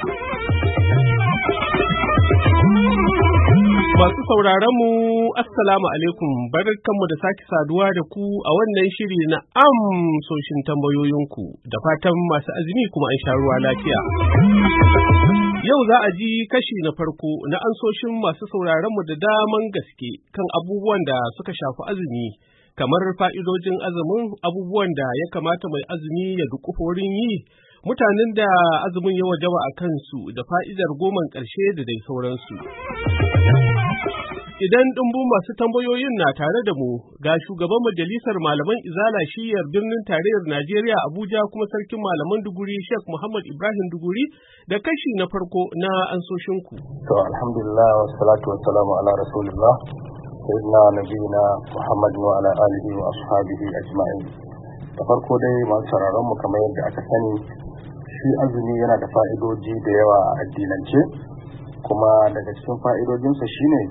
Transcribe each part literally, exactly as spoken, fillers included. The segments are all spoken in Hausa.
Masu sauraron mu assalamu alaikum, barkanmu da sake saduwa da ku a wannan shiri na amsoshin tambayoyinku, da fatan masu azumi kuma an sha ruwa lafiya. Yau za a ji kashi na farko na ansoshin masu sauraron mu da daman gaske kan abubuwan da suka shafi azumi, kamar fa'idojin azumin, abubuwan da ya kamata mai azumi ya dukufa wurin yi, mutanen da azumin ya wajaba a kansu, da fa'idar goman ƙarshe da dai sauransu. Idan ɗumbun masu tambayoyin na tare da mu, ga shugaban majalisar malaman izala shiyar birnin tarayyar Najeriya Abuja kuma sarkin malaman Duguri Sheikh Muhammad Ibrahim Duguri da kashi na farko na ansoshinku. To alhamdulillah wassalatu wassalamu ala rasulillah sayyidina nabiyina Muhammad wa ala alihi wa ashabihi ajma'in. Da farko dai masu sauraron mu, kamar yadda aka sani, shi azumi yana da fa'idoji da yawa a addinance, kuma daga cikin fa'idojinsa shine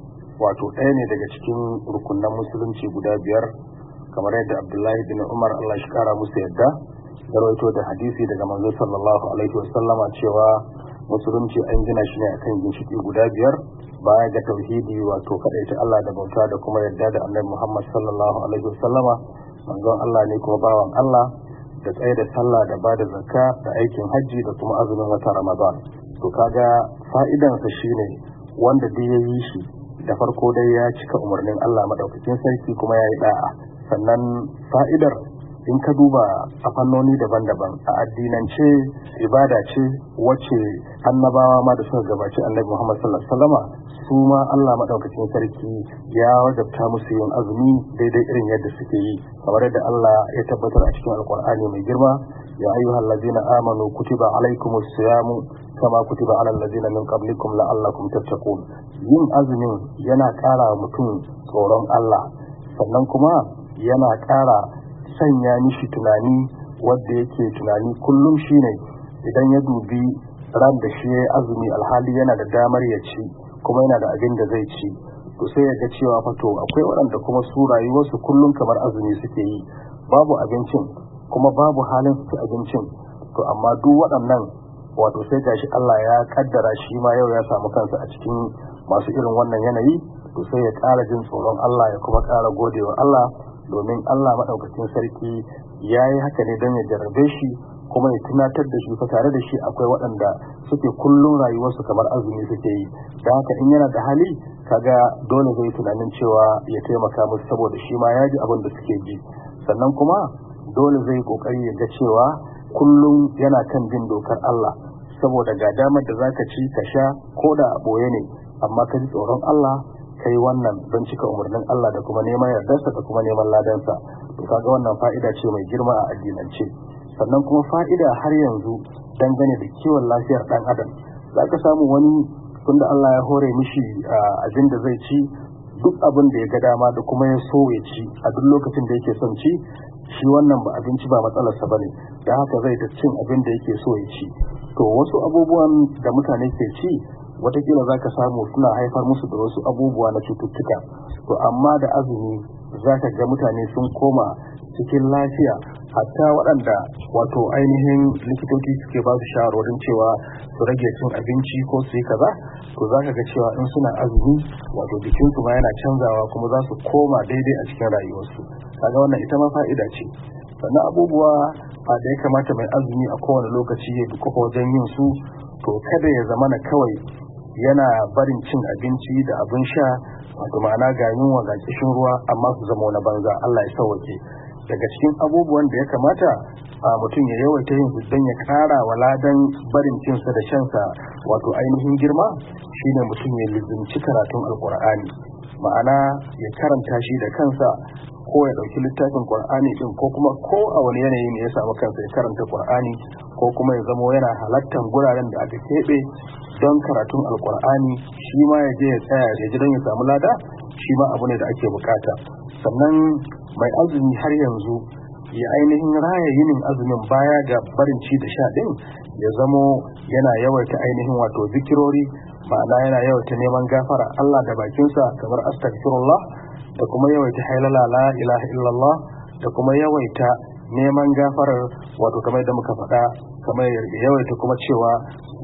wato ɗaya ne daga cikin rukunan musulunci guda biyar, kamar yadda Abdullahi bin Umar Allah shi kara musu yadda ya rawaito da hadisi daga manzo sallallahu alaihi wasallama cewa musulunci an gina shi ne akan ginshiki guda biyar, baya ga tauhidi wato kadaita Allah da bauta da kuma yadda da Annabi Muhammad sallallahu alaihi wasallama manzon Allah ne kuma bawan Allah, da tsaye da sallah da bada zakka da aikin hajji da kuma azumin watan Ramadan. To kaga fa'idansa shine wanda duk ya yi shi da farko dai ya cika umarnin Allah madaukakin sarki kuma ya yi da'a. Sannan fa'idar in ka duba a fannoni daban-daban a addinance, ibada ce wacce annabawa ma da suka gabaci Annabi Muhammad sallallahu alaihi wasallama su ma Allah madaukakin sarki ya wajabta musu yin azumi daidai irin yadda suke yi, kamar yadda Allah ya tabbatar a cikin Alƙur'ani mai girma, ya ayyuhal ladzina amanu kutiba alaikumus siyamu kama kutiba alal ladzina min qablikum la'allakum tattaqun. Yin azumin yana ƙara mutum tsoron Allah, sannan kuma yana ƙara sanya mishi tunani wanda yake tunani kullum shine idan ya dubi ran da shi ya azumi alhali yana da damar ya ci kuma yana da abin da zai ci, to sai ya ga cewa fa to akwai waɗanda kuma su rayuwarsu kullum kamar azumi suke yi, babu abincin kuma babu halin su abincin, to amma duk waɗannan wato sai gashi Allah ya kaddara shi ma yau ya samu kansa a cikin masu irin wannan yanayi, to sai ya ƙara jin tsoron Allah ya kuma ƙara godewa Allah, domin Allah madaukakin sarki ya yi haka ne don ya jarrabe shi kuma ya tunatar da shi fa tare da shi akwai waɗanda suke kullum rayuwarsu kamar azumi suke yi, da haka in yana da hali kaga dole zai tunanin cewa ya taimaka musu saboda shi ma ya ji abin da suke ji, sannan kuma dole zai kokari ya ga cewa kullum yana kan bin dokar Allah, saboda ga damar da zaka ci ka sha ko da a boye ne, amma ka ji tsoron Allah kai wannan don cika umarnin Allah da kuma neman yardarsa da kuma neman ladansa. To kaga wannan fa'ida ce mai girma a addinance. Sannan kuma fa'ida har yanzu dangane da kiwon lafiyar dan adam, zaka samu wani tunda Allah ya hore mishi abin da zai ci, duk abin da ya ga dama da kuma ya so ya ci a duk lokacin da yake son ci, shi wannan ba abinci ba matsalarsa bane, da haka zai ta cin abin da yake so ya ci. To wasu abubuwan da mutane ke ci watakila za ka samu suna haifar musu da wasu abubuwa na cututtuka, to amma da azumi za ka ga mutane sun koma cikin lafiya, hatta waɗanda wato ainihin likitoci suke ba su shawarwarin cewa su rage cin abinci ko su yi kaza, to za ka ga cewa in suna azumi wato jikinsu ma yana canzawa kuma za su koma daidai a cikin rayuwarsu. Kaga wannan ita ma fa'ida ce. Sannan abubuwa da ya kamata mai azumi a kowane lokaci ya duka wajen yin su, to kada ya zama na kawai yana barin cin abinci da abin sha, wato ma'ana ga yunwa ga kishin ruwa amma su zama wani banza, Allah ya sauwake. Daga cikin abubuwan da ya kamata a mutum ya yawaita yin su don ya kara wa ladan barin cinsa da shansa wato ainihin girma, shine mutum ya lizinci karatun alkur'ani, ma'ana ya karanta shi da kansa ko ya dauki littafin Qur'ani din, ko kuma ko a wani yanayi ne ya samu kansa ya karanta Qur'ani, ko kuma ya zama yana halattan guraren da aka keɓe don karatun alkur'ani, shi ma ya je ya tsaya ya ji don ya samu lada, shi ma abu ne da ake bukata. Sannan mai azumi har yanzu ya ainihin raya yinin azumin baya ga barin ci da sha din, ya zamo yana yawaita ainihin wato zikirori, ma'ana yana yawaita neman gafara Allah da bakinsa kamar astaghfirullah, da kuma yawaita hailala la ilaha illallah, da kuma yawaita neman gafarar wato kamar da muka faɗa, kamar yawaita kuma cewa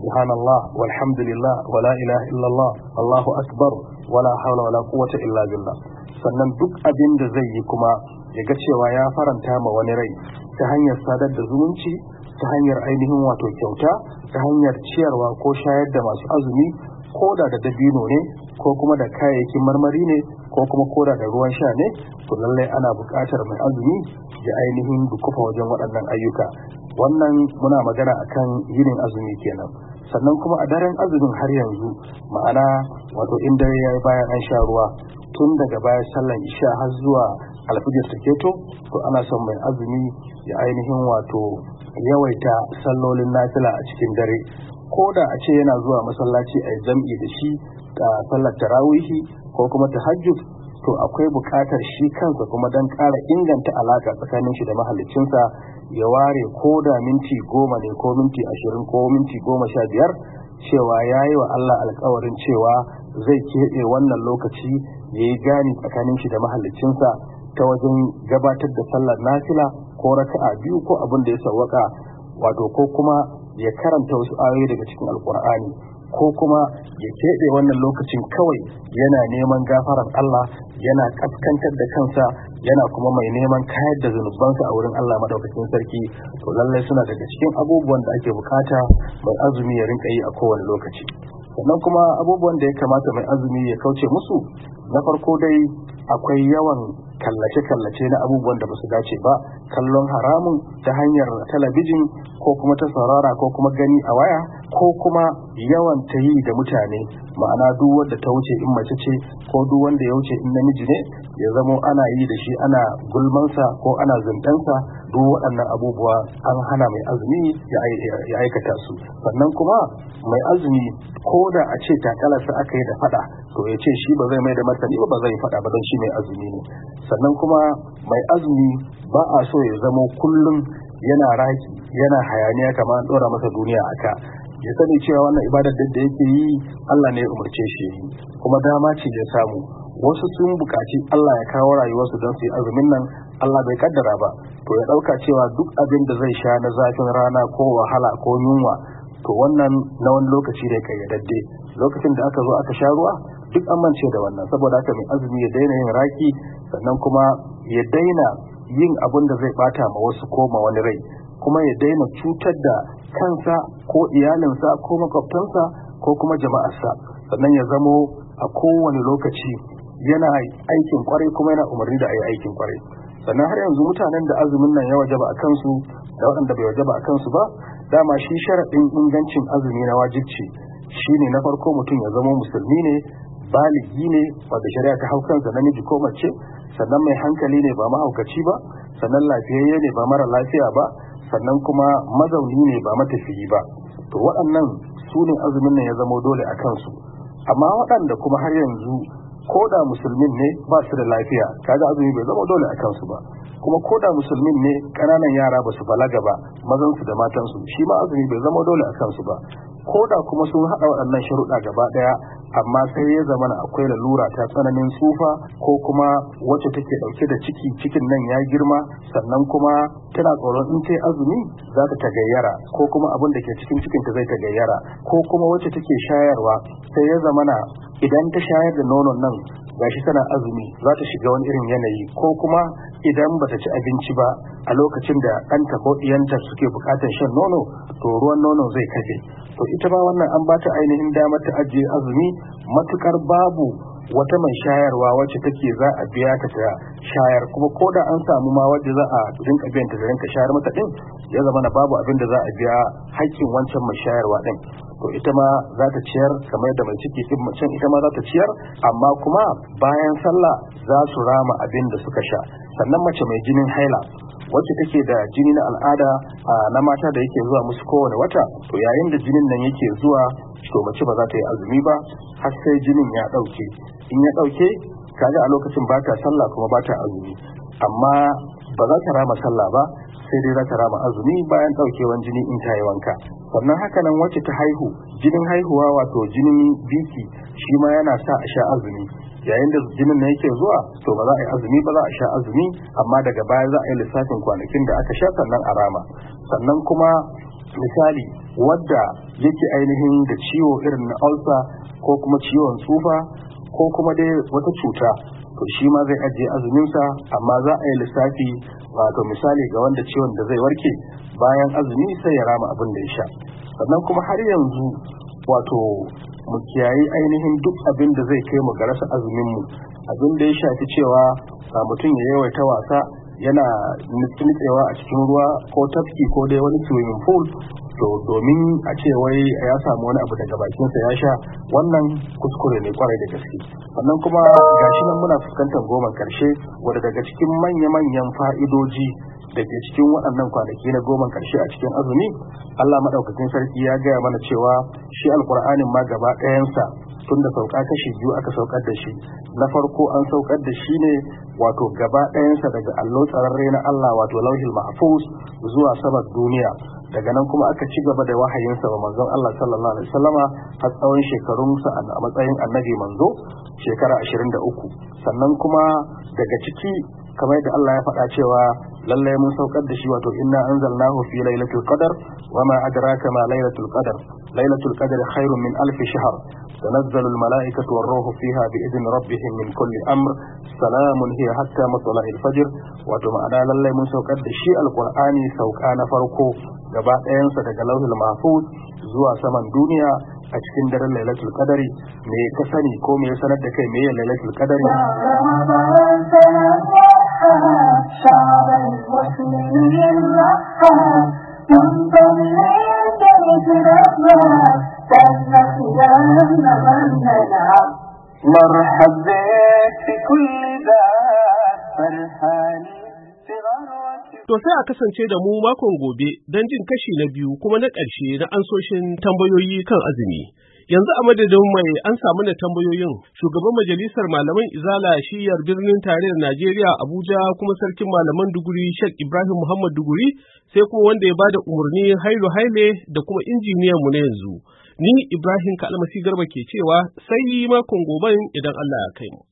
subhanallah walhamdulillah wala ilaha illallah Allahu akbar wala hawla wala quwwata illa billah. Sannan duk abin da zai yi kuma ya ga cewa ya faranta ma wani rai ta hanyar sadar da zumunci, ta hanyar ainihin wato kyauta, ta hanyar ciyarwa ko shayar da masu azumi, ko da da dabino ne ko kuma da kayayyakin marmari ne ko kuma koda da ruwan sha ne, to lallai ana buƙatar mai azumi ya ainihin dukufa wajen waɗannan ayyuka. Wannan muna magana akan yinin azumi kenan. Sannan kuma a daren azumin har yanzu, ma'ana wato in dare yayi bayan an sha ruwa tun daga bayan sallan isha har zuwa alfijir ta keto, to ana son mai azumi ya ainihin wato yawaita sallolin nafila a cikin dare, ko da a ce yana zuwa masallaci a jam'i da shi da sallar tarawihi ko kuma tahajjud, to akwai buƙatar shi kansa kuma don ƙara inganta alaƙa tsakanin shi da mahaliccinsa ya ware ko da minti goma ne ko minti ashirin ko minti goma sha biyar, cewa ya yi wa Allah alƙawarin cewa zai keɓe wannan lokaci ya yi gani tsakanin shi da mahaliccinsa ta wajen gabatar da sallar nafila ko raka'a biyu ko abin da ya sawwaka, wato ko kuma ya karanta wasu ayoyi daga cikin alkur'ani, ko kuma ya keɓe wannan lokacin kawai yana neman gafarar Allah, yana kaskantar da kansa, yana kuma mai neman kayar da zunubansa a wurin Allah madaukakin sarki. To lallai suna daga cikin abubuwan da ake bukata mai azumi ya rinka yi a kowane lokaci. Sannan kuma abubuwan da ya kamata mai azumi ya kauce musu, na farko dai akwai yawan kallace-kallace na abubuwan da ba su dace ba, kallon haramun ta hanyar talabijin ko kuma ta saurara ko kuma gani a waya, ko kuma yawan ta yi da mutane, ma'ana duk wanda ta wuce in mace ce ko duk wanda ya wuce in namiji ne ya zamo ana yi da shi, ana gulmansa ko ana zindansa. Duk waɗannan abubuwa an hana mai azumi ya aikata su. Sannan kuma mai azumi ko da a ce takalarsa aka yi da fada, to ya ce shi ba zai mai da martani ba, ba zai fada ba, don shi mai azumi ne. Sannan kuma mai azumi ba a so ya zamo kullum yana raki yana hayaniya kamar an ɗora masa duniya aka. Ya sani cewa wannan ibadar da yake yi Allah ne ya umarce shi, kuma dama ce ya samu. Wasu sun buƙaci Allah ya kawo rayuwarsu don su yi azumin nan, Allah bai kaddara ba, to ya ɗauka cewa duk abin da zai sha na zafin rana ko wahala ko yunwa, to wannan na wani lokaci da kayyadadde. Lokacin da aka zo aka sha ruwa duk an mance da wannan, saboda haka mai azumi ya daina yin raki, sannan kuma ya daina yin abin da zai bata ma wasu ko ma wani rai, kuma ya daina cutar da kansa ko iyalinsa ko makwabtansa ko kuma jama'arsa. Sannan ya zamo a kowane lokaci yana aikin kwarai kuma yana umarni da a yi aikin kwarai. Sannan har yanzu mutanen da azumin nan ya wajaba a kansu da waɗanda bai wajaba a kansu ba, dama shi sharaɗin ingancin azumi na wajibci shine na farko mutum ya zama musulmi ne, baligi ne wanda shari'a ta hau kansa, namiji ko mace, sannan mai hankali ne ba mahaukaci ba, sannan lafiyayye ne ba mara lafiya ba, sannan kuma mazauni ne ba matafiyi ba. To waɗannan su ne azumin nan ya zama dole a kansu. Amma waɗanda kuma har yanzu ko da musulmin ne ba su da lafiya, kaga azumi bai zama dole a kansu ba. Kuma ko da musulmin ne ƙananan yara ba su balaga ba, mazansu da matansu, shi ma azumi bai zama dole a kansu ba. Ko da kuma sun haɗa waɗannan sharuɗa gaba ɗaya, amma sai ya zama akwai lalura ta tsananin tsufa, ko kuma wacce take ɗauke da ciki, cikin nan ya girma, sannan kuma tana tsoron in ta azumi za ta tagayyara, ko kuma abin da ke cikin cikinta zai tagayyara, ko kuma wacce take shayarwa sai ya zama idan ta shayar da nonon nan gashi tana azumi za ta shiga wani irin yanayi, ko kuma idan bata ci abinci ba a lokacin da ɗanta ko ɗiyanta suke buƙatar shan nono, to ruwan nono zai kafe. To ita ma wannan an bata ainihin damar ta ajiye azumi matukar babu wata mai shayarwa wacce take za a biya ta ta shayar, kuma ko da an samu ma wacce za a rinka biyan ta da rinka shayar mata din, ya zama na babu abin da za a biya haƙƙin wancan mai shayarwa din, to ita ma za ta ciyar kamar yadda mai ciki din macen ita ma za ta ciyar, amma kuma bayan sallah za su rama abin da suka sha. Sannan mace mai jinin haila wacce take da jini na al'ada na mata da yake zuwa musu kowane wata, to yayin da jinin nan yake zuwa, to mace ba za ta yi azumi ba har sai jinin ya ɗauke. In ya ɗauke, kaga a lokacin ba ta sallah kuma ba ta azumi, amma ba za ta rama sallah ba, sai dai za ta rama azumi bayan ɗaukewan jini in ta yi wanka. Sannan haka nan wacce ta haihu, jinin haihuwa wato jinin biki shi ma yana sa a sha azumi. Yayin da jinin na yake zuwa, to ba za a yi azumi ba, za a sha azumi, amma daga baya za a yi lissafin kwanakin da aka sha sannan a rama. Sannan kuma misali wadda yake ainihin da ciwo irin na ulcer ko kuma ciwon tsufa ko kuma dai wata cuta, to shi ma zai ajiye azuminsa, amma za a yi lissafi wato misali ga wanda ciwon da zai warke bayan azumi sai ya rama abin da ya sha. Sannan kuma har yanzu wato mu kiyayi ainihin duk abin da zai kai mu ga rasa azumin mu, abin da ya shafi cewa mutum ya yawaita wasa yana nutsewa a cikin ruwa ko tafki ko dai wani swimming pool, to domin a ce wai ya samu wani abu daga bakinsa ya sha, wannan kuskure ne kwarai da gaske. Sannan kuma gashi nan muna fuskantar goma karshe, wanda daga cikin manya-manyan fa'idoji da ke cikin waɗannan kwanaki na goma karshe a cikin azumi, Allah madaukakin sarki ya gaya mana cewa shi alkur'anin ma gaba ɗayansa tun da sauka kashi biyu aka saukar da shi. Na farko an saukar da shi ne wato gaba ɗayansa daga allo tsararre na Allah wato lauhil mahfuz zuwa saman duniya, daga nan kuma aka ci gaba da wahayinsa wa manzon Allah sallallahu alaihi wasallama har tsawon shekarunsa a matsayin annabi manzo shekara ashirin da uku. Sannan kuma daga ciki kamar da Allah ya faɗa cewa lallai mun saukar da shi wato inna anzalnahu fi lailatul qadr wama adraka ma lailatul qadr lailatul qadr khairun min alf shahr tanazzalu al malaikatu war ruhu fiha bi idni rabbihim min kulli amr salamun hiya hatta matla'il fajr. wato ma'ana lallai mun saukar da shi alqur'ani sauka na farko gaba ɗayansa daga lauhul mahfuz zuwa saman duniya a cikin daren lailatul qadari. me ka sani ko me ya sanar da kai me ya lailatul qadari? شعب المسلمين رحى منضمين برجلنا تنفذنا من نلعب مرحب بك في كل ذات فرحاني To sai a kasance da mu makon gobe don jin kashi na biyu kuma na ƙarshe na ansoshin tambayoyi kan azumi. Yanzu a madadin mai an samu na tambayoyin shugaban majalisar malaman Izala shiyar birnin tarayyar Najeriya Abuja kuma sarkin malaman Duguri Sheikh Ibrahim Muhammad Duguri, sai kuma wanda ya bada umarni Hailu Haile da kuma injiniyan mu na yanzu. Ni Ibrahim Kalmasi Garba ke cewa sai makon goben idan Allah ya kai mu.